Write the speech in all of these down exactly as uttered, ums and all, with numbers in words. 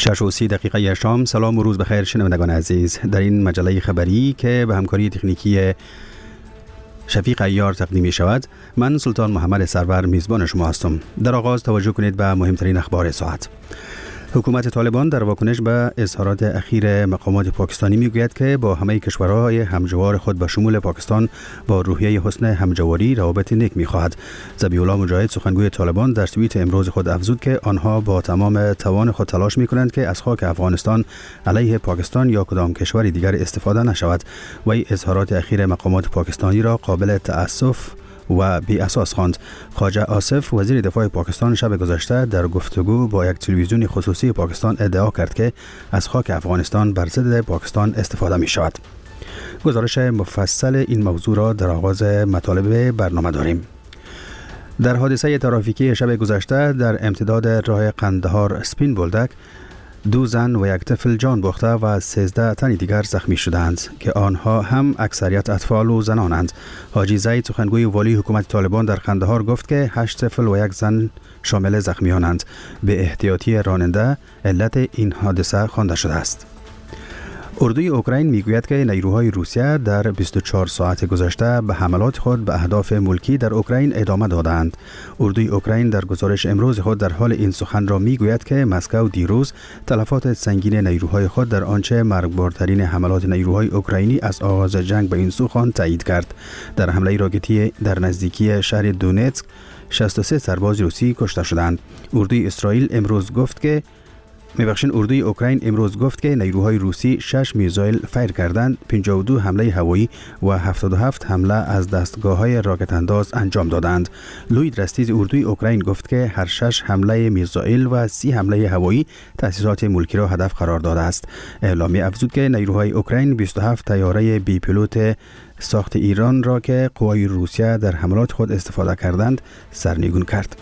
شش و سی دقیقه شام. سلام و روز بخیر شنوندگان عزیز. در این مجله خبری که به همکاری تکنیکی شفیق عیار تقدیم می شود، من سلطان محمد سرور میزبان شما هستم. در آغاز توجه کنید به مهمترین اخبار ساعت. حکومت طالبان در واکنش به اظهارات اخیر مقامات پاکستانی میگوید که با همه کشورهای همجوار خود به شمول پاکستان با روحیه حسن همجواری روابط نیک می‌خواهد. ذبیح الله مجاهد سخنگوی طالبان در توییت امروز خود افزود که آنها با تمام توان خود تلاش می‌کنند که از خاک افغانستان علیه پاکستان یا کدام کشور دیگر استفاده نشود. وی اظهارات اخیر مقامات پاکستانی را قابل تأسف و بی اساس خواند. خواجه آصف وزیر دفاع پاکستان شب گذشته در گفتگو با یک تلویزیون خصوصی پاکستان ادعا کرد که از خاک افغانستان بر ضد پاکستان استفاده می شود. گزارش مفصل این موضوع را در آغاز مطالب برنامه داریم. در حادثه ترافیکی شب گذشته در امتداد راه قندهار سپین بولدک دو زن و یک طفل جان باخته و سیزده تن دیگر زخمی شدند که آنها هم اکثریت اطفال و زنانند. حاجی زید سخنگوی والی حکومت طالبان در قندهار گفت که هشت طفل و یک زن شامل زخمیانند. به احتیاطی راننده علت این حادثه خوانده شده است. اردوی اوکراین میگوید که نیروهای روسیه در بیست و چهار ساعت گذشته به حملات خود به اهداف ملکی در اوکراین ادامه دادند. اردوی اوکراین در گزارش امروز خود در حال این سخن را میگوید که مسکو دیروز تلفات سنگین نیروهای خود در آنچه مرگبارترین حملات نیروهای اوکراینی از آغاز جنگ به این سو خواند تایید کرد. در حمله راکتی در نزدیکی شهر دونتسک شصت و سه سرباز روسی کشته شدند. اردوی اسرائیل امروز گفت که میبخشین اردوی اوکراین امروز گفت که نیروهای روسی شش میزایل فیر کردند، پنجاه و دو حمله هوایی و هفتاد و هفت حمله از دستگاه‌های راکت انداز انجام دادند. لوید رستیز اردوی اوکراین گفت که هر شش حمله میزایل و سی حمله هوایی تأسیسات ملکی را هدف قرار داده است. اعلامیه افزود که نیروهای اوکراین بیست و هفت طیاره بی پیلوت ساخت ایران را که قوای روسیه در حملات خود استفاده کردند سرنگون کرد.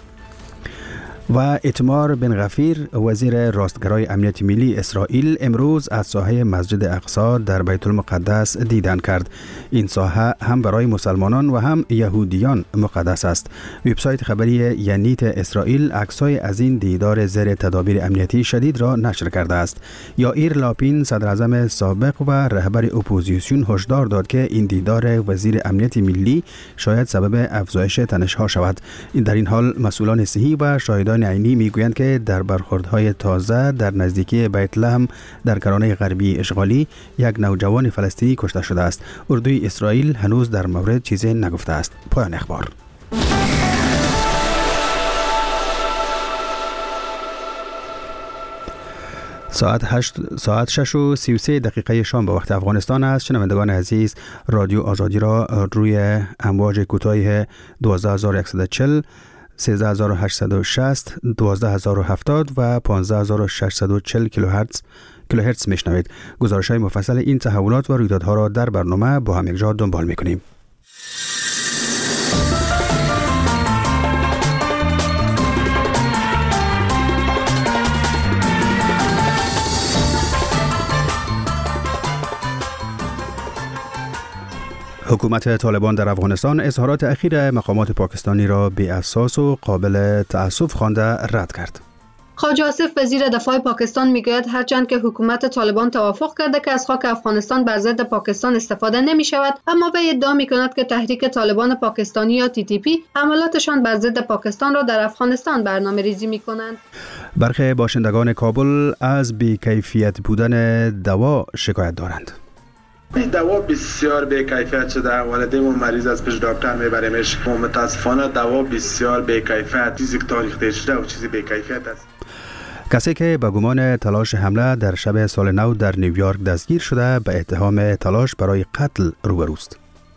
و اتمار بن غفیر وزیر راستگرای امنیت ملی اسرائیل امروز از ساحه مسجد اقصی در بیت المقدس دیدن کرد. این ساحه هم برای مسلمانان و هم یهودیان مقدس است. وبسایت خبری ینیت اسرائیل عکسای از این دیدار زیر تدابیر امنیتی شدید را نشر کرده است. یائیر لاپین صدر اعظم سابق و رهبر اپوزیسیون هشدار داد که این دیدار وزیر امنیت ملی شاید سبب افزایش تنش‌ها شود. این در این حال مسئولان صحی و شاهدان عینی میگویند که در برخوردهای تازه در نزدیکی بیت لحم در کرانه غربی اشغالی یک نوجوان فلسطینی کشته شده است. اردوی اسرائیل هنوز در مورد چیزی نگفته است. پایان اخبار. ساعت هشت ساعت شش و سی و سه دقیقه شام به وقت افغانستان است. شنوندگان عزیز، رادیو آزادی را روی امواج کوتاه دوازده هزار و صد و چهل، سیزده هزار و هشتصد و شصت، دوازده هزار و هفتاد و پانزده هزار و ششصد و چهل کیلوهرتز کیلوهرتز میشنوید. گزارش‌های مفصل این تحولات و رویدادها را در برنامه با هم یکجا دنبال می‌کنیم. حکومت طالبان در افغانستان اظهارات اخیر مقامات پاکستانی را بی اساس و قابل تأسف خوانده رد کرد. خواجه آصف وزیر دفاع پاکستان میگوید هرچند که حکومت طالبان توافق کرده که از خاک افغانستان بر ضد پاکستان استفاده نمی شود، اما وی ادعا می کند که تحریک طالبان پاکستانی یا تی تی پی حملاتشان بر ضد پاکستان را در افغانستان برنامه ریزی می کنند. برخی باشندگان کابل از بی‌کیفیت بودن دوا شکایت دارند. دوا بسیار به کیفیت شده. والدین و مریض از پیش دکتر میبریمش و متاسفانه دوا بسیار به کیفیت، چیزی که تاریخ شده و چیزی به کیفیت است. کسی که به گمان تلاش حمله در شب سال نو در نیویورک دستگیر شده به اتهام تلاش برای قتل روبروست.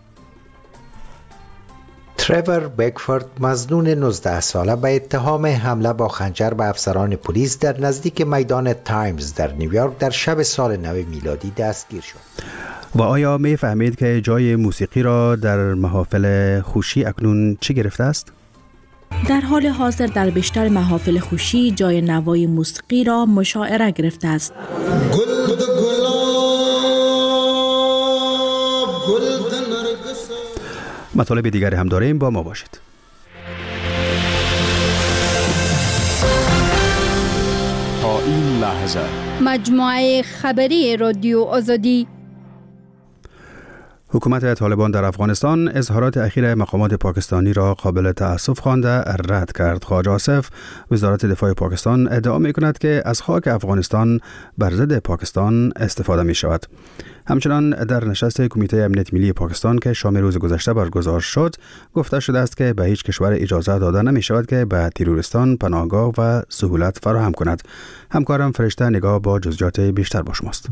تریور بکفورد مظنون نوزده ساله به اتهام حمله با خنجر به افسران پلیس در نزدیک میدان تایمز در نیویورک در شب سال نو میلادی دستگیر شد. و آیا می فهمید که جای موسیقی را در محافل خوشی اکنون چی گرفته است؟ در حال حاضر در بیشتر محافل خوشی جای نوای موسیقی را مشاعره گرفته است. گل د گلاب گل د نرگس. مطالب دیگری هم داریم، با ما باشید. تا این لحظه مجموعه خبری رادیو آزادی. حکومت طالبان در افغانستان اظهارات اخیر مقامات پاکستانی را قابل تأسف خوانده رد کرد. خواجه آصف وزارت دفاع پاکستان ادعا می کند که از خاک افغانستان بر ضد پاکستان استفاده می شود. همچنان در نشست کمیته امنیت ملی پاکستان که شام روز گذشته برگزار شد گفته شده است که به هیچ کشور اجازه داده نمی شود که به تروریستان پناهگاه و سهولت فراهم کند. همکارم فرشته نگاه با جزئیات بیشتر با شماست.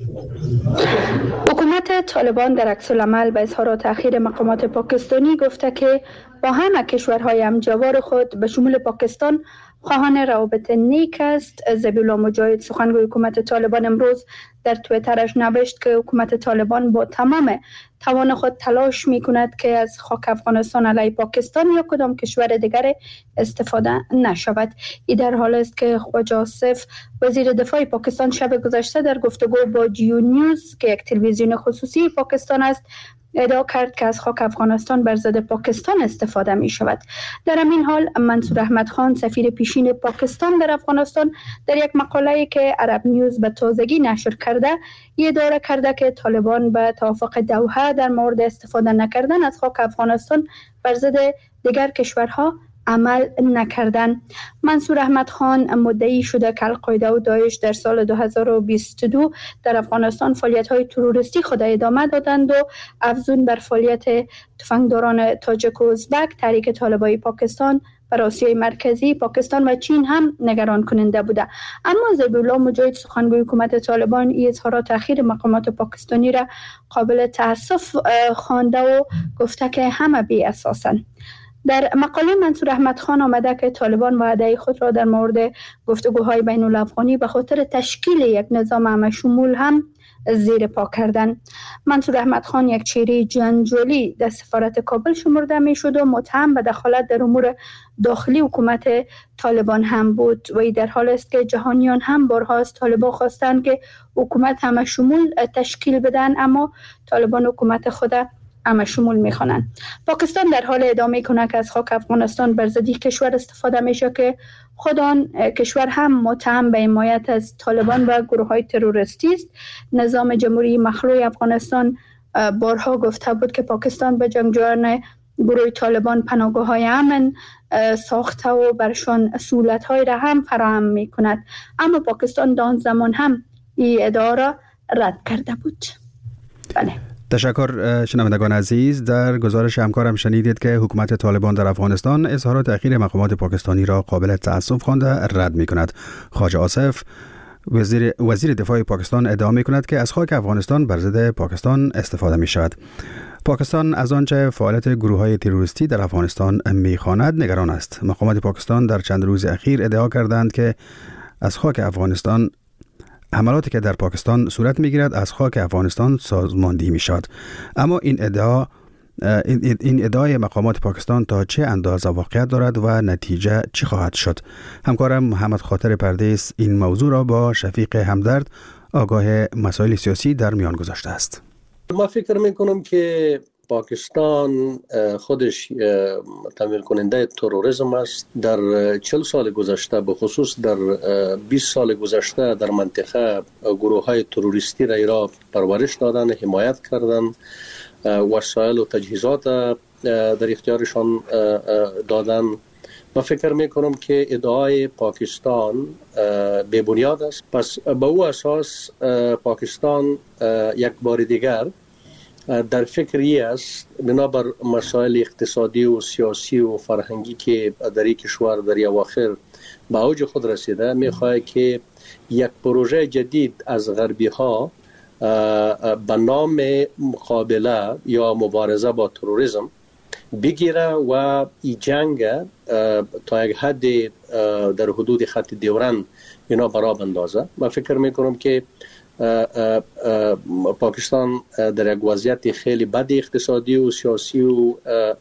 حکومت طالبان در عکس العمل به اظهارات اخیر مقامات پاکستانی گفته که با همه کشورهای همجوار خود به شمول پاکستان خواهان روابط نیک است. ذبیح‌الله مجاهد سخنگوی حکومت طالبان امروز در توییترش نوشت که حکومت طالبان با تمام توان خود تلاش می کند که از خاک افغانستان علیه پاکستان یا کدام کشور دیگر استفاده نشود. این در حال است که خواجه آصف وزیر دفاع پاکستان شب گذشته در گفتگو با جیو نیوز که یک تلویزیون خصوصی پاکستان است ادعا کرد که از خاک افغانستان بر ضد پاکستان استفاده می شود. در همین حال منصور احمد خان سفیر پیشین پاکستان در افغانستان در یک مقاله‌ای که عرب نیوز به تازگی نشر کرده ادعا کرده که طالبان به توافق دوحه در مورد استفاده نکردن از خاک افغانستان بر ضد دیگر کشورها عمل نکردن. منصور احمد خان مدعی شده که القاعده و داعش در سال دو هزار و بیست و دو در افغانستان فعالیت‌های تروریستی خود ادامه دادند و افزون بر فعالیت تفنگداران تاجیک و ازبک تحریک طالبای پاکستان بر آسیای مرکزی، پاکستان و چین هم نگران کننده بوده. اما ذبیح‌الله مجاهد سخنگوی حکومت طالبان این اظهارات اخیر مقامات پاکستانی را قابل تأسف خوانده و گفته که همه بی اساسن. در مقاله منصور احمد خان آمده که طالبان وعده خود را در مورد گفتگوهای بین الافغانی به خاطر تشکیل یک نظام همه شمول هم زیر پا کردن. منصور احمد خان یک چهره جنجالی در سفارت کابل شمرده می شد و متهم به دخالت در امور داخلی حکومت طالبان هم بود و در حال است که جهانیان هم بارها از طالبان خواستند که حکومت همه شمول تشکیل بدن، اما طالبان حکومت خود همه شمول میخوانند. پاکستان در حال ادامه کنه که از خاک افغانستان بر ضد کشور استفاده میشه که خود آن کشور هم متهم به حمایت از طالبان و گروه های تروریستی است. نظام جمهوری مخلوع افغانستان بارها گفته بود که پاکستان به جنگجویان گروه طالبان پناهگاه های امن ساخته و برشان سهولت های را هم فراهم میکند، اما پاکستان در آن زمان هم این ادعا را رد کرده بود. بله. تشکر شنوندگان عزیز. در گزارش همکارم شنیدید که حکومت طالبان در افغانستان اظهارات اخیر مقامات پاکستانی را قابل تأسف خوانده رد می کند. خواجه آصف وزیر, وزیر دفاع پاکستان ادعا می کند که از خاک افغانستان بر ضد پاکستان استفاده می شود. پاکستان از آنچه فعالیت گروه های تروریستی در افغانستان می خواند نگران است. مقامات پاکستان در چند روز اخیر ادعا کردند که از خاک افغانستان حملاتی که در پاکستان صورت می‌گیرد از خاک افغانستان سازماندهی می‌شود. اما این ادعا این, این ادعای مقامات پاکستان تا چه اندازه واقعیت دارد و نتیجه چی خواهد شد؟ همکارم محمد خاطر پردیس این موضوع را با شفیق همدرد آگاه مسائل سیاسی در میان گذاشته است. ما فکر می‌کنم که پاکستان خودش تمویل کننده تروریسم است. در چهل سال گذشته به خصوص در بیست سال گذشته در منطقه گروه های تروریستی را ایرا پرورش دادن، حمایت کردن، وسایل و تجهیزات در اختیارشان دادن. من فکر میکنم که ادعای پاکستان بی بنیاد است. پس به او اساس پاکستان یک بار دیگر در فکری است بنابر مسائل اقتصادی و سیاسی و فرهنگی که در این کشور در اواخر به اوج خود رسیده، میخواهد که یک پروژه جدید از غربی ها به نام مقابله یا مبارزه با تروریسم بگیره و این جنگ تا یک حد در حدود خط دیورن اینا برا بندازه. من فکر میکنم که پاکستان در یک وضعیت خیلی بد اقتصادی و سیاسی و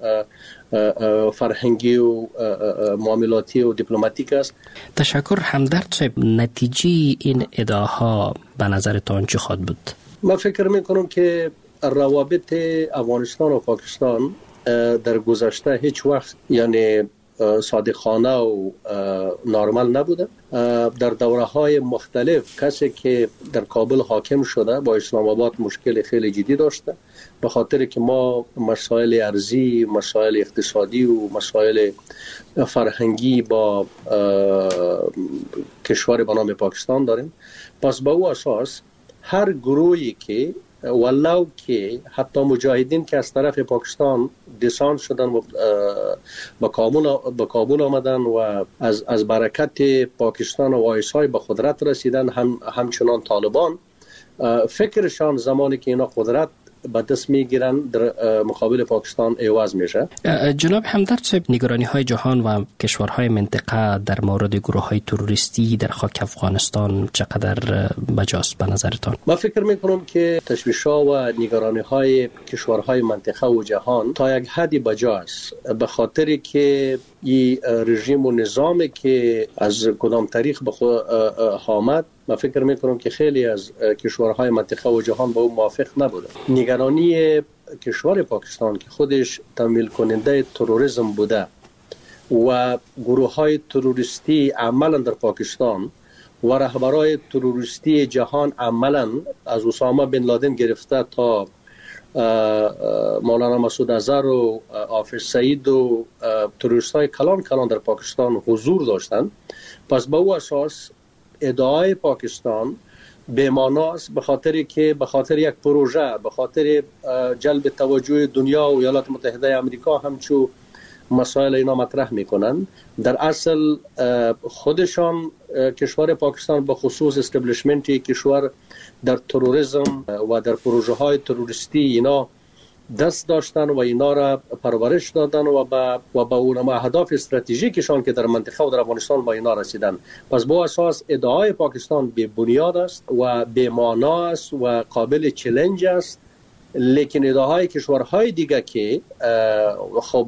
فرهنگی و معاملاتی و دیپلماتیک است. تشکر. همدرد صاحب، نتیجه این ادعاها به نظرتان چه خواهد بود؟ من فکر میکنم که روابط افغانستان و پاکستان در گذشته هیچ وقت یعنی صادقانه و نارمل نبوده. در دوره های مختلف کسی که در کابل حاکم شده با اسلام آباد مشکل خیلی جدی داشته، به خاطر که ما مسائل ارضی، مسائل اقتصادی و مسائل فرهنگی با کشور به نام پاکستان داریم. پس با او اساس هر گروهی که ولو که حتی مجاهدین که از طرف پاکستان دیسان شدن و به کابل به کابل آمدن و از از برکت پاکستان و وایسای به قدرت رسیدن، هم همچنان طالبان فکرشان زمانی که اینا قدرت به دست میگیرن در مقابل پاکستان عوض میشه. جناب همدرد صاحب، نگرانی های جهان و کشورهای منطقه در مورد گروه های تروریستی در خاک افغانستان چقدر بجاست به نظرتان؟ من فکر میکنم که تشویش ها و نگرانی های کشورهای منطقه و جهان تا یک حدی بجاست، به خاطر که این رژیم و نظامی که از کدام تاریخ به خود آمد، من فکر میکنم که خیلی از کشورهای منطقه و جهان با اون موافق نبوده. نگرانی کشور پاکستان که خودش تمویل کننده تروریسم بوده و گروه های تروریستی عملا در پاکستان و رهبرای تروریستی جهان عملا از اسامه بن لادن گرفته تا مولانا مسعود اظهر و حافظ سعید و تروریست های کلان کلان در پاکستان حضور داشتند. پس به او اساس ادعای پاکستان بی‌معناست، به خاطر که به خاطر یک پروژه، به خاطر جلب توجه دنیا و ایالات متحده آمریکا همچو مسائل اینا مطرح میکنن. در اصل خودشان کشور پاکستان به خصوص استبلیشمنتی کشور در تروریسم و در پروژه های تروریستی اینا دست داشتن و اینا را پرورش دادن و با و با اون اهداف استراتژیکشان که در منطقه و در افغانستان با اینا رسیدن. پس با اساس ادعای پاکستان بی بنیاد است و بی معنی است و قابل چالش است، لیکن ادعاهای کشورهای دیگه که خب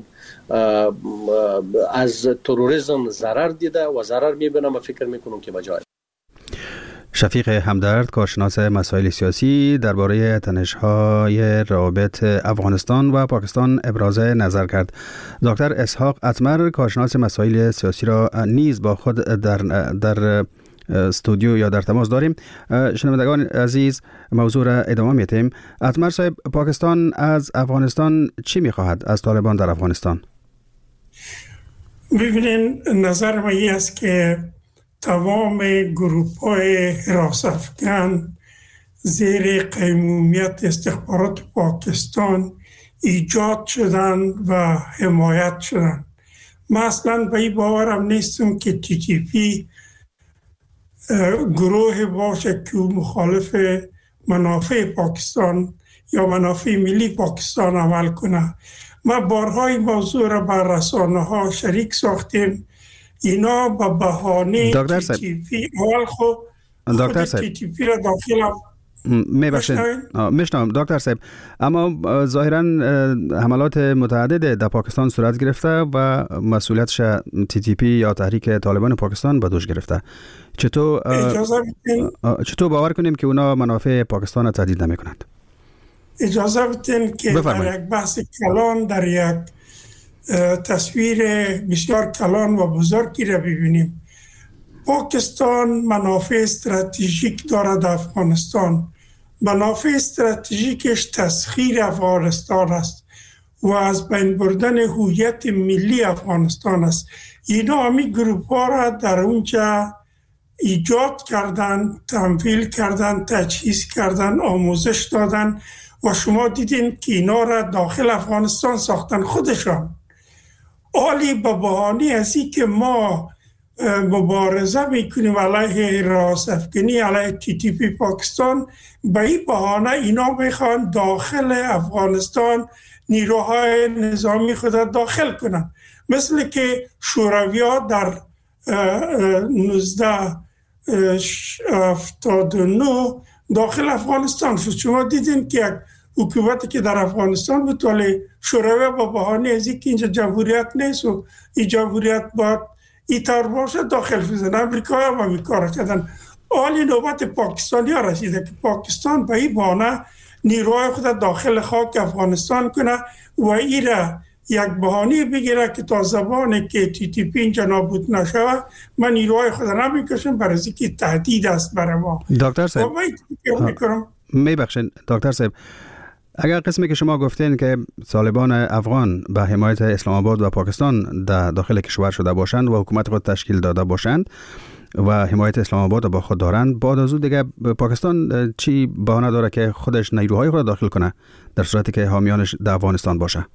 از تروریسم ضرر دیده و ضرر میبینه، من فکر میکنم که بجای. شفیق همدرد، کارشناس مسائل سیاسی، درباره تنش‌های روابط افغانستان و پاکستان ابراز نظر کرد. دکتر اسحاق اتمر، کارشناس مسائل سیاسی را نیز با خود در در استودیو یا در تماس داریم. شنوندگان عزیز، موضوع را ادامه می‌دهیم. اتمر صاحب، پاکستان از افغانستان چی می‌خواهد؟ از طالبان در افغانستان؟ ببینین، نظر من این است که تمام گروه‌های حراس افغان زیر قیمومیت استخبارات پاکستان ایجاد شدن و حمایت شدن. مثلا به این باورم نیستم که تی تی پی گروه باشه که مخالف منافع پاکستان یا منافع ملی پاکستان عمل کنه. ما بارهای موضوع را بر رسانه ها شریک ساختیم. اینا با بهانه تی تی پی اول خود خود تی تی پی را داخل میبخشید میشنم دکتر صاحب، اما ظاهرا حملات متعدد در پاکستان صورت گرفته و مسئولیتش تی تی پی یا تحریک طالبان پاکستان به دوش گرفته. چطور چطور باور کنیم که اونا منافع پاکستان را تهدید نمی کنند؟ اجازه بدین که در یک بحث کلان، در یک تصویر بسیار کلان و بزرگی را ببینیم. پاکستان منافع استراتژیک دارد در افغانستان. منافع استراتژیکش تسخیر افغانستان است و از بین بردن هویت ملی افغانستان است. اینا همی گروپ ها را در اونجا ایجاد کردن، تمویل کردن، تجهیز کردن، آموزش دادن و شما دیدین که اینا را داخل افغانستان ساختن خودشان. عالی به بهانه از این که ما مبارزه میکنیم علیه حراس افغانی، علیه تی تی پی پاکستان، به این بهانه اینا میخوان داخل افغانستان نیروهای نظامی خود داخل کنن، مثل که شوروی‌ها در نوزده هفتاد و نه داخل افغانستان شد. شما دیدین که یک حکومتی که در افغانستان بود ولی شوروی با بهانه از اینکه اینجا جمهوریت نیست و این جمهوریت باید ایتار باشه داخل شدن. امریکا هم همین کار کردن. حالی نوبت پاکستانی ها رسیده که پاکستان به این بهانه نیروهای خود داخل خاک افغانستان کنه و این را یک بهانه بگیره که تا زبانی که تی تی پی اینجا نابود نشود من نیروهای خود نمیکشم، برای اینکه تهدید است برای ما. دکتر صاحب میبخشید دکتر صاحب، اگر قسمی که شما گفتین که طالبان افغان به حمایت اسلام آباد و پاکستان در داخل کشور شده باشند و حکومت خود تشکیل داده باشند و حمایت اسلام آباد با خود دارند، بعد از او دیگه پاکستان چی بهانه داره که خودش نیروهای خود داخل کنه در صورتی که حامیانش در افغانستان باشه؟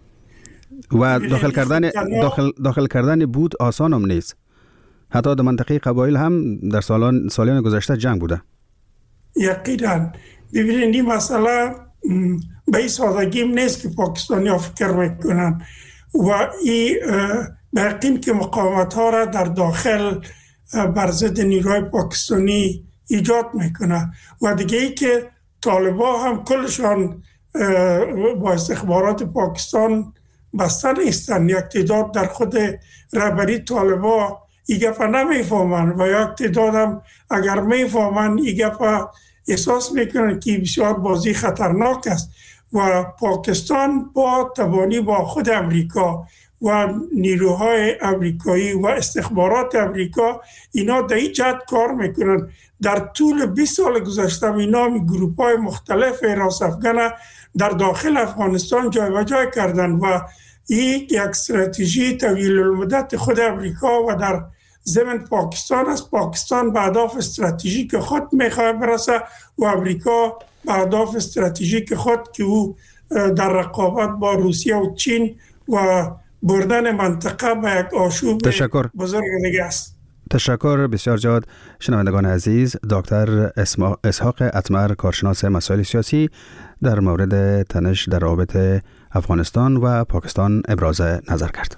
و داخل کردن داخل داخل کردن بود آسان هم نیست. حتی در منطقه قبایل هم در سالان سالیان گذشته جنگ بوده. یقینا ببینید این مسئله به این سادگی نیست که پاکستانی ها فکر میکنن و این به یقین که مقاومت ها را در داخل بر ضد نیروهای پاکستانی ایجاد میکنه و دیگه ای که طالبان هم کلشان با استخبارات پاکستان بسته نیستن. یک تعداد در خود رهبری طالبان این گپ نمیفهمن و یک تعداد هم اگر میفهمن این گپ احساس میکنن که بسیار بازی خطرناک است و پاکستان با تبانی با خود امریکا و نیروهای امریکایی و استخبارات امریکا اینا در این جهت کار میکنن. در طول بیست سال گذشته اینا می گروپ های مختلف راس افغان در داخل افغانستان جای و جای کردن و این یک استراتژی طویل المدت خود امریکا و در ضمن پاکستان است. پاکستان به اهداف استراتژیک خود میخواد برسه و امریکا به اهداف استراتژیک خود که او در رقابت با روسیه و چین و بردن منطقه به یک آشوب تشکر. بزرگ دیگه است. تشکر بسیار جاد. شنوندگان عزیز، دکتر اسحاق اتمر، کارشناس مسائل سیاسی، در مورد تنش در رابطه افغانستان و پاکستان ابراز نظر کرد.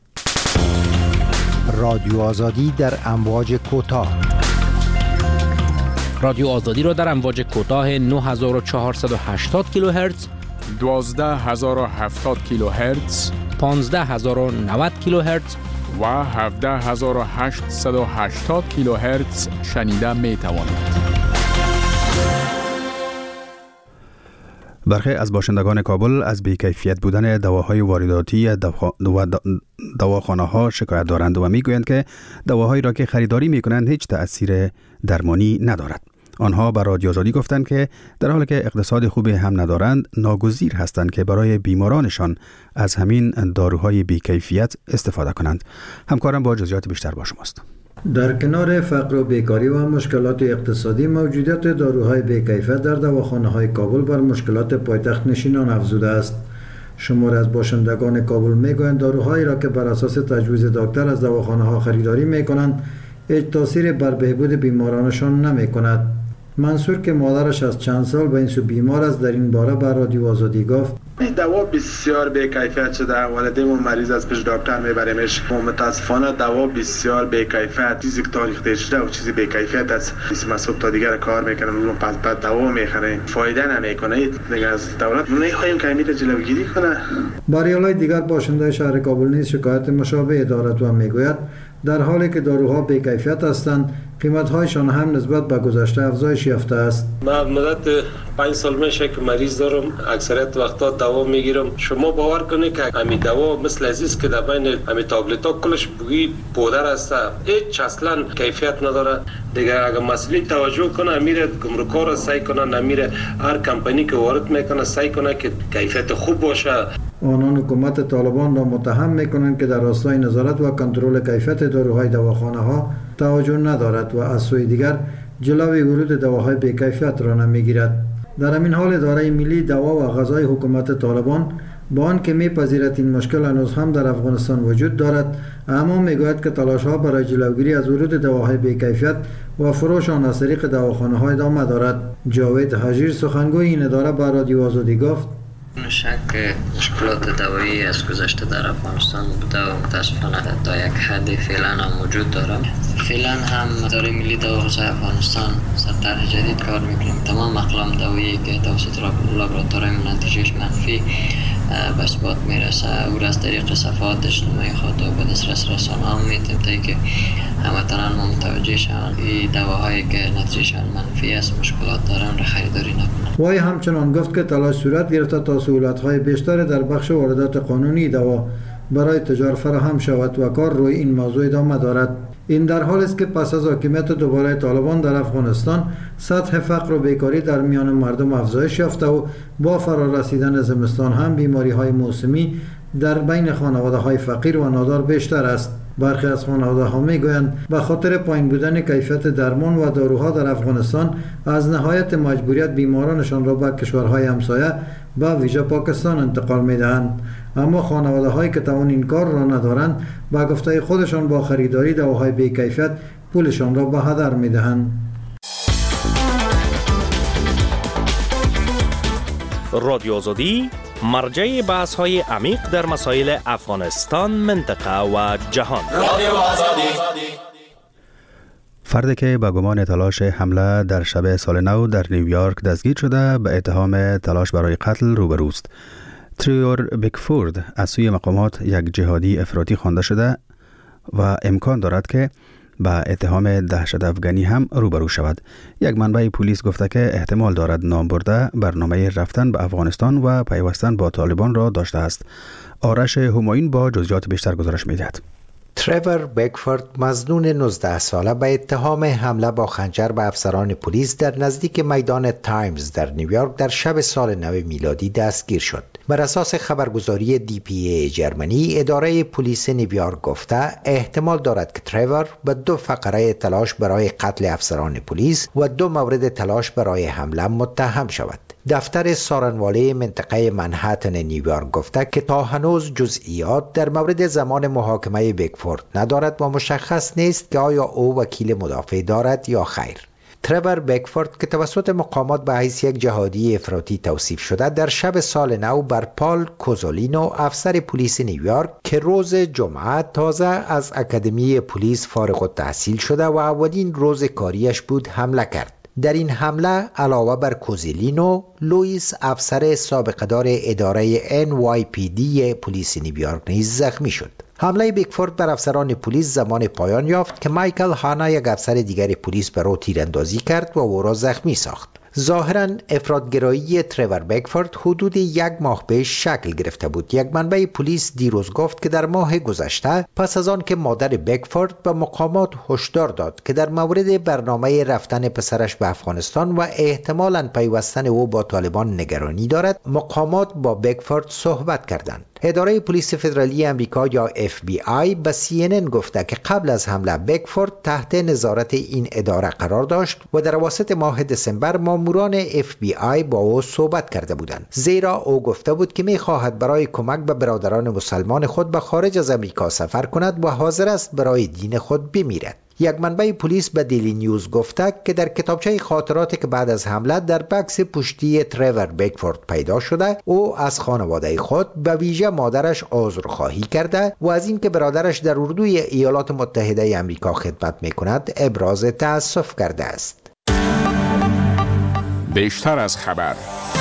رادیو آزادی در امواج کوتاه. رادیو آزادی را در امواج کوتاه نه هزار و چهارصد و هشتاد کیلوهرتز، دوازده هزار و هفتاد کیلوهرتز، پانزده هزار و نود کیلوهرتز و هفده هزار و هشتصد و هشتاد کیلوهرتز شنیده می توانید. برخی از باشندگان کابل از بی‌کیفیت بودن دواهای وارداتی و دواخانه ها شکایت دارند و میگویند که دواهایی را که خریداری میکنند هیچ تأثیر درمانی ندارد. آنها بر رادیو آزادی گفتند که در حالی که اقتصاد خوبی هم ندارند، ناگزیر هستند که برای بیمارانشان از همین داروهای بی‌کیفیت استفاده کنند. همکارم با جزئیات بیشتر با شماست. در کنار فقر و بیکاری و مشکلات اقتصادی، موجودیت داروهای بی‌کیفیت در دواخانه‌های کابل بر مشکلات پایتخت نشینان افزوده است. شمار از باشندگان کابل میگویند داروهایی را که بر اساس تجویز دکتر از دواخانه‌ها خریداری میکنند هیچ تأثیری بر بهبود بیمارانشان نمیکند. منصور که مادرش از چند سال به این سو بیمار است در این باره بر رادیو آزادی گفت: دوا بسیار بی‌کیفیت شده. والدین مریض از پیش دکتر میبریمش. متاسفانه دوا بسیار بی‌کیفیت، چیزی که تاریخ دیر شده و چیزی بی‌کیفیت است. اسم صبح تا دیگر کار میکنم، اون پس بعد دوا میخره، فایده نمیکنه. دیگه از دولت نمیخوایم که امید جلوگیری کنه. باریالای دیگر باشنده شهر کابل نیز شکایت مشابه دارد و میگوید در حالی که داروها بی‌کیفیت هستند، قیمت‌هایشان هم نسبت به گذشته افزایش یافته است. من مدت پنج سال میشه که مریض دارم، اکثریت وقتا دوا میگیرم. شما باور کنید که همین دوا مثل عزیز که در بین همین تابلت‌ها کلش بوی پودر است، هیچ اصلا کیفیت نداره. دیگه اگر مسئول توجه کنه، میره گمرک‌ها را سعی کنه، نمیره هر کمپانی که وارد میکنه سعی کنه که کیفیت خوب باشه. آنان حکومت طالبان را متهم میکنند که در راستای نظارت و کنترل کیفیت داروهای دواخانه‌ها توجه ندارد و از سوی دیگر جلوی ورود دواهای بی‌کیفیت را نمیگیرد. در همین حال اداره ملی دوا و غذای حکومت طالبان با آنکه میپذیرد این مشکل هنوز هم در افغانستان وجود دارد، اما میگوید که تلاش‌ها برای جلوگیری از ورود دواهای بی‌کیفیت و فروش آن از طریق دواخانه‌ها ادامه دارد. جاوید حجیر، سخنگوی این اداره، با رادیو آزادی گفت: شک مشکلات دوایی از گذشته در افغانستان بوده و متاسفانه تا یک حدی فعلا هم وجود داره. فعلا هم اداره ملی دوا و غذای افغانستان سر طرح جدید کار میکنیم. تمام اقلام دوایی که توسط لابراتوری نتیجهش منفی به اثبات میرسه، او را از طریق صفحات اجتماعی خود و به دسترس رسانه هم میتیم تا که هموطنان متوجه شوند این دواهایی که نتیجهشان منفی است مشکلات دارن را خریداری نکنند. وی همچنان گفت که تلاش صورت گرفته تا سهولت‌های بیشتر در بخش واردات قانونی دوا برای تجار فراهم شود و کار روی این موضوع ادامه دارد. این در حالی است که پس از حاکمیت دوباره طالبان در افغانستان سطح فقر و بیکاری در میان مردم افزایش یافته و با فرا رسیدن زمستان هم بیماری‌های موسمی در بین خانواده‌های فقیر و نادار بیشتر است. برخی از خانواده‌ها می‌گویند به خاطر پایین بودن کیفیت درمان و داروها در افغانستان از نهایت مجبوریت بیمارانشان را به کشورهای همسایه به ویژه پاکستان انتقال می‌دهند. اما خانواده‌هایی که توان این کار را ندارند به گفته خودشان با خریداری دواهای بی‌کیفیت پولشان را به هدر می‌دهند. رادیو آزادی مرجع بحث های عمیق در مسائل افغانستان، منطقه و جهان. فردی که با گمان تلاش حمله در شب سال نو در نیویورک دستگیر شده به اتهام تلاش برای قتل روبروست. تریور بیکفورد از سوی مقامات یک جهادی افراطی خوانده شده و امکان دارد که با اتهام دهشت افغانی هم روبرو شود. یک منبع پلیس گفته که احتمال دارد نام برده برنامه رفتن به افغانستان و پیوستن با طالبان را داشته است. آرش همایون با جزئیات بیشتر گزارش می‌دهد. تریور بیکفورد مظنون نوزده ساله به اتهام حمله با خنجر به افسران پلیس در نزدیک میدان تایمز در نیویورک در شب سال نو میلادی دستگیر شد. بر اساس خبرگزاری دی پی ای جرمنی، اداره پلیس نیویورک گفته احتمال دارد که تریور به دو فقره تلاش برای قتل افسران پلیس و دو مورد تلاش برای حمله متهم شود. دفتر سارنواله منطقه منهتن نیویورک گفته که تا هنوز جزئیات در مورد زمان محاکمه بیکفورد ندارد و مشخص نیست که آیا او وکیل مدافع دارد یا خیر. تریور بیکفورد که توسط مقامات به حیث یک جهادی افراطی توصیف شده، در شب سال نو بر پال کوزولینو، افسر پلیس نیویورک که روز جمعه تازه از اکادمی پلیس فارغ التحصیل شده و اولین روز کاریش بود، حمله کرد. در این حمله علاوه بر کوزولینو، لوئیس افسر سابقه‌دار اداره ان وای پی دی پلیس نیویورک نیز زخمی شد. حمله بیکفورد بر افسران پلیس زمان پایان یافت که مایکل هانا، یک افسر دیگر پلیس، بر او تیراندازی کرد و او را زخمی ساخت. ظاهراً افراط‌گرایی تریور بیکفورد حدود یک ماه پیش شکل گرفته بود. یک منبع پلیس دیروز گفت که در ماه گذشته پس از آن که مادر بیکفورد به مقامات هشدار داد که در مورد برنامه رفتن پسرش به افغانستان و احتمالاً پیوستن او با طالبان نگرانی دارد، مقامات با بیکفورد صحبت کردند. اداره پلیس فدرالی امریکا یا اف بی آی به سی ان ان گفته که قبل از حمله بیکفورد تحت نظارت این اداره قرار داشت و در اواسط ماه دسامبر ماموران اف بی آی با او صحبت کرده بودند، زیرا او گفته بود که می‌خواهد برای کمک به برادران مسلمان خود به خارج از امریکا سفر کند و حاضر است برای دین خود بمیرد. یک منبع پلیس به دیلی نیوز گفته که در کتابچه خاطراتی که بعد از حمله در بکس پشتی تریور بیکفورد پیدا شده، او از خانواده خود به ویژه مادرش عذرخواهی کرده و از اینکه برادرش در اردوی ایالات متحده آمریکا خدمت می‌کند ابراز تأسف کرده است. بیشتر از خبر.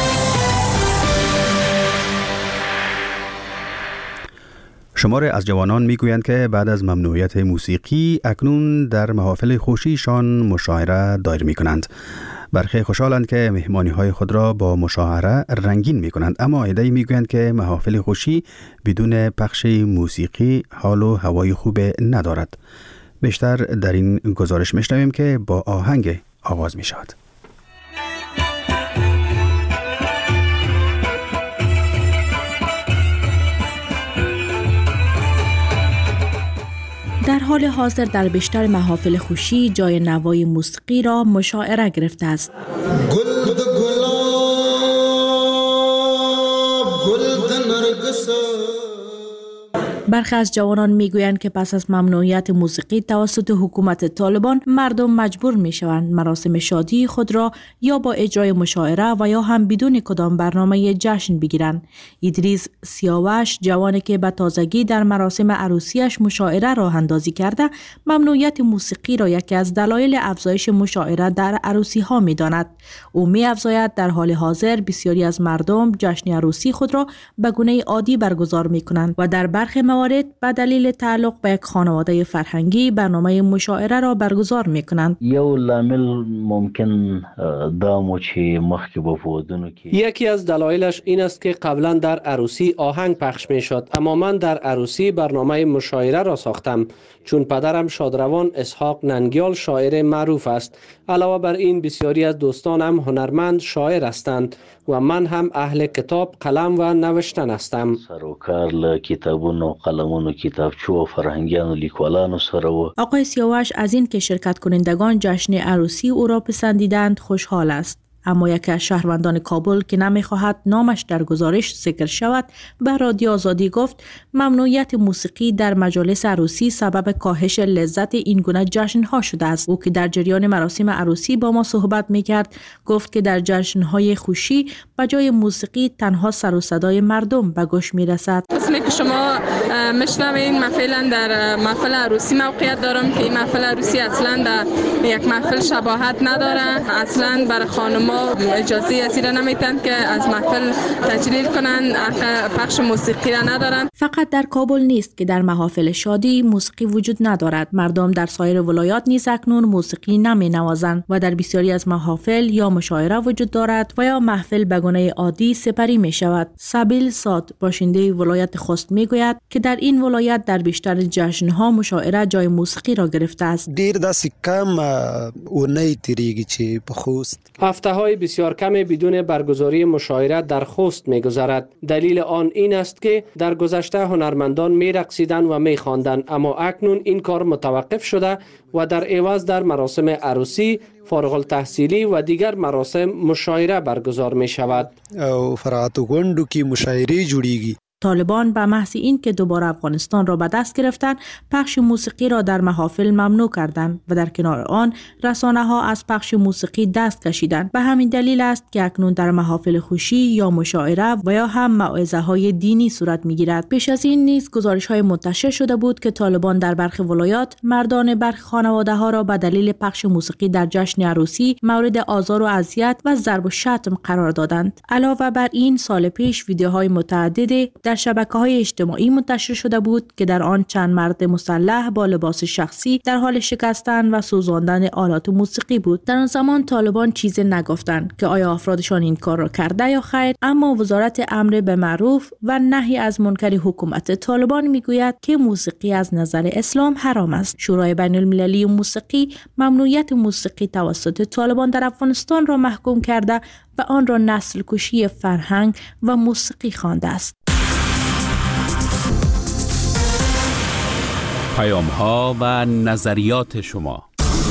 شمار از جوانان میگویند که بعد از ممنوعیت موسیقی اکنون در محافل خوشیشان مشاعره دایر می کنند. برخی خوشحالند که مهمانی های خود را با مشاعره رنگین می کنند، اما عده‌ای میگویند که محافل خوشی بدون پخش موسیقی حال و هوای خوب ندارد. بیشتر در این گزارش میشنویم که با آهنگ آغاز می شود. در حال حاضر در بیشتر محافل خوشی جای نوای موسیقی را مشاعره گرفته است. گل د گلاب گل د نرگس. برخی از جوانان میگویند که پس از ممنوعیت موسیقی توسط حکومت طالبان مردم مجبور میشوند مراسم شادی خود را یا با اجرای مشاعره و یا هم بدون کدام برنامه جشن بگیرند. ادریس سیاوش، جوانی که به تازگی در مراسم عروسیش مشاعره راه اندازی کرده، ممنوعیت موسیقی را یکی از دلایل افزایش مشاعره در عروسی ها می داند. او می افزاید در حال حاضر بسیاری از مردم جشن عروسی خود را به گونه عادی برگزار می کنند و در برخی موارد موارد به دلیل تعلق به یک خانواده فرهنگی برنامه مشاعره را برگزار میکنند. یو لامل ممکن دامو چې مخکې به ودونو کې یکی از دلایلش این است که قبلا در عروسی آهنگ پخش میشد، اما من در عروسی برنامه مشاعره را ساختم چون پدرم شادروان اسحاق ننگیال شاعر معروف است. علاوه بر این بسیاری از دوستانم هنرمند شاعر هستند و من هم اهل کتاب، قلم و نوشتن هستم. سروکار له کتابونو، قلمونو، کتابچو، فرهنگیانو، لیکوالانو سره و آقای سیاوش از این که شرکت کنندگان جشن عروسی او را پسندیدند خوشحال است. اما یکی از شهروندان کابل که نمیخواهد نامش در گزارش ذکر شود به رادیو آزادی گفت ممنوعیت موسیقی در مجالس عروسی سبب کاهش لذت این گونه جشن‌ها شده است. او که در جریان مراسم عروسی با ما صحبت میکرد گفت که در جشن‌های خوشی به جای موسیقی تنها سر و صدای مردم به گوش میرسد. اسمی که شما میشنوید من فعلا در محفل عروسی موقعیت دارم که این محفل عروسی اصلا در یک محفل شباهت نداره. اصلا برای خانم اجازه ازیره نمیتند که از محفل تجلیل کنن، پخش موسیقی را ندارند. فقط در کابل نیست که در محافل شادی موسیقی وجود ندارد. مردم در سایر ولایات نیز اکنون موسیقی نمی نوازند و در بسیاری از محافل یا مشاعره وجود دارد و یا محفل به گونه عادی سپری می شود. سبیل ساد باشنده ولایت خوست می گوید که در این ولایت در بیشتر جشن‌ها مشاعره جای موسیقی را گرفته است. دیر دست کم و نه تیریگی چی به خوست هفته های بسیار کم بدون برگزاری مشاعره در خوست می گذرد. دلیل آن این است که در گذشته هنرمندان می رقصیدند و می خواندند، اما اکنون این کار متوقف شده و در عوض در مراسم عروسی، فارغ التحصیلی و دیگر مراسم مشاعره برگزار می شود. او فرات غونډو کې مشاعره جوړیږي. طالبان به محض این که دوباره افغانستان را به دست گرفتند پخش موسیقی را در محافل ممنوع کردند و در کنار آن رسانه ها از پخش موسیقی دست کشیدند. به همین دلیل است که اکنون در محافل خوشی یا مشاعره و یا هم موعظه های دینی صورت می گیرد. پیش از این نیز گزارش های منتشر شده بود که طالبان در برخی ولایات مردان برخی خانواده ها را به دلیل پخش موسیقی در جشن عروسی مورد آزار و اذیت و ضرب و شتم قرار دادند. علاوه بر این سال پیش ویدیوهای متعددی در شبکه‌های اجتماعی منتشر شده بود که در آن چند مرد مسلح با لباس شخصی در حال شکستن و سوزاندن آلات موسیقی بود. در آن زمان طالبان چیزی نگفتند که آیا افرادشان این کار را کرده یا خیر، اما وزارت امر به معروف و نهی از منکر حکومت طالبان میگوید که موسیقی از نظر اسلام حرام است. شورای بین المللی موسیقی ممنوعیت موسیقی توسط طالبان در افغانستان را محکوم کرده و آن را نسل کشی فرهنگ و موسیقی خوانده است. پیام ها و نظریات شما.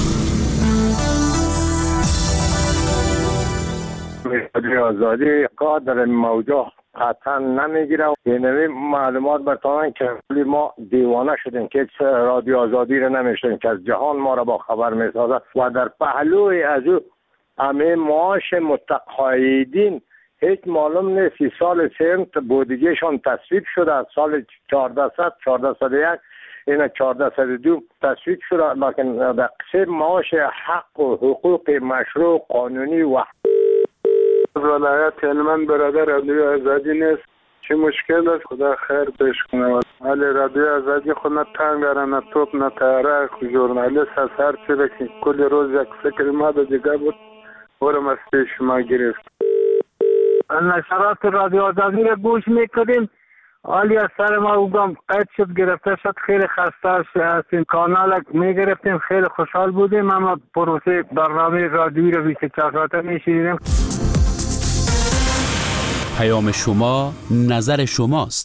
رادیو آزادی قادر موضوع قطعا نمیگیره. یعنی معلومات برتانن که ما دیوانه شدیم که رادیو آزادی رو نمیشتیم که از جهان ما را با خبر میسازه و در پهلوی از او همه معاش متقاعدین هیچ معلوم نیست. سال سنت بودجهشان تصویب شده از سال چهاردهصد چهاردهصد و یک این چهاردهصد و دو تصویب شده، لیکن در قسم معاش حق و حقوق مشروع قانونی و ولایت هلمند برادر رادیو آزادی نیست. چه مشکل است؟ خدا خیر پیش کنه. ولی رادیو آزادی خود نه تانگاره نه توپ نه تیاره ژورنالیست از هر چی که کل روز یک فکر ما ده دیگه بود ورم از پیش ما گرفت. نشرات رادیو آزادی را گوش میکردیم، حالی از سر ما اوگم قید شد گرفته شد. خیلی خسته از این کانال میگرفتیم، خیلی خوشحال بودیم، اما پروسه برنامه رادیویی را بیست و چهار ساعته میشیدیم. پیام شما نظر شماست.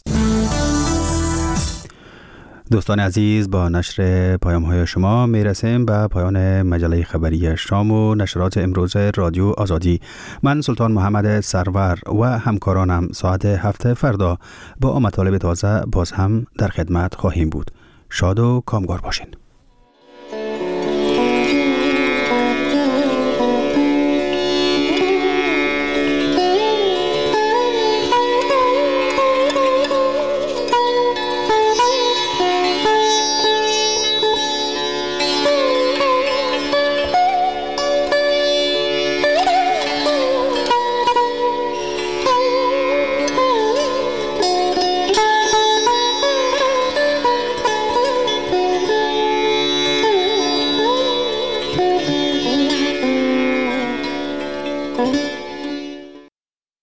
دوستان عزیز، با نشر پیام های شما میرسیم به پایان مجله خبری شام و نشرات امروز رادیو آزادی. من سلطان محمد سرور و همکارانم ساعت هفت فردا با مطالب تازه باز هم در خدمت خواهیم بود. شاد و کامگار باشین.